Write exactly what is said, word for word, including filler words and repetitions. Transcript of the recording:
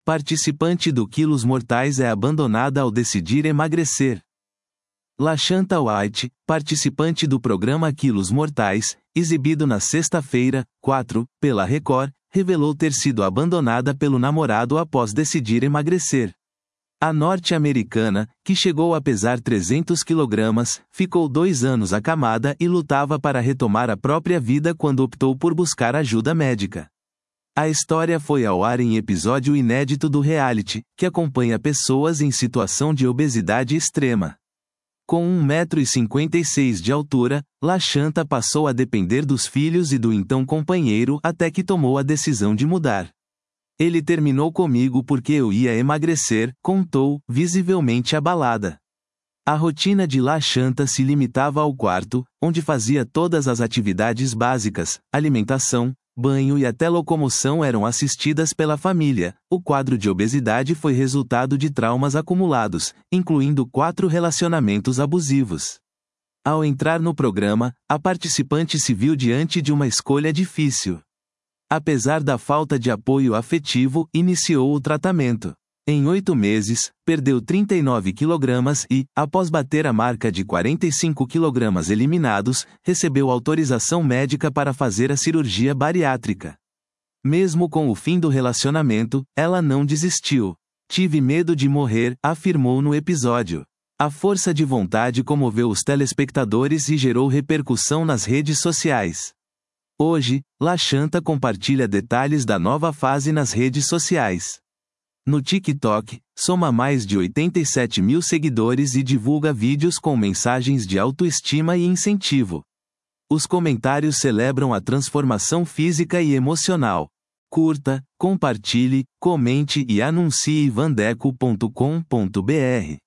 Participante do Quilos Mortais é abandonada ao decidir emagrecer. LaShanta White, participante do programa Quilos Mortais, exibido na sexta-feira, quatro, pela Record, revelou ter sido abandonada pelo namorado após decidir emagrecer. A norte-americana, que chegou a pesar trezentos quilogramas, ficou dois anos acamada e lutava para retomar a própria vida quando optou por buscar ajuda médica. A história foi ao ar em episódio inédito do reality, que acompanha pessoas em situação de obesidade extrema. Com um metro e cinquenta e seis de altura, LaShanta passou a depender dos filhos e do então companheiro até que tomou a decisão de mudar. Ele terminou comigo porque eu ia emagrecer, contou, visivelmente abalada. A rotina de LaShanta se limitava ao quarto, onde fazia todas as atividades básicas, alimentação, banho e até locomoção eram assistidas pela família. O quadro de obesidade foi resultado de traumas acumulados, incluindo quatro relacionamentos abusivos. Ao entrar no programa, a participante se viu diante de uma escolha difícil. Apesar da falta de apoio afetivo, iniciou o tratamento. Em oito meses, perdeu trinta e nove quilogramas e, após bater a marca de quarenta e cinco quilogramas eliminados, recebeu autorização médica para fazer a cirurgia bariátrica. Mesmo com o fim do relacionamento, ela não desistiu. Tive medo de morrer, afirmou no episódio. A força de vontade comoveu os telespectadores e gerou repercussão nas redes sociais. Hoje, LaShanta compartilha detalhes da nova fase nas redes sociais. No TikTok, soma mais de oitenta e sete mil seguidores e divulga vídeos com mensagens de autoestima e incentivo. Os comentários celebram a transformação física e emocional. Curta, compartilhe, comente e anuncie vandeco ponto com ponto br.